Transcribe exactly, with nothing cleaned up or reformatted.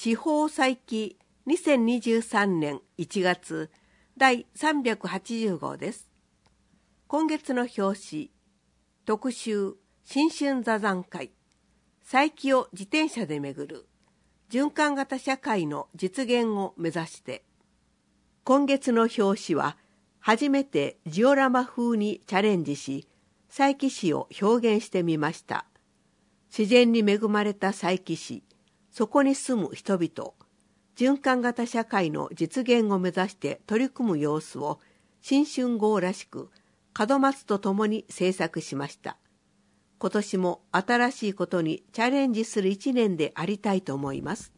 司法再起にせんにじゅうさんねんいちがつだいさんびゃくはちじゅうごうです。今月の表紙、特集新春座談会、再起を自転車で巡る循環型社会の実現を目指して。今月の表紙は初めてジオラマ風にチャレンジし、佐伯市を表現してみました。自然に恵まれた佐伯市、そこに住む人々、循環型社会の実現を目指して取り組む様子を新春号らしく門松とともに制作しました。今年も新しいことにチャレンジする一年でありたいと思います。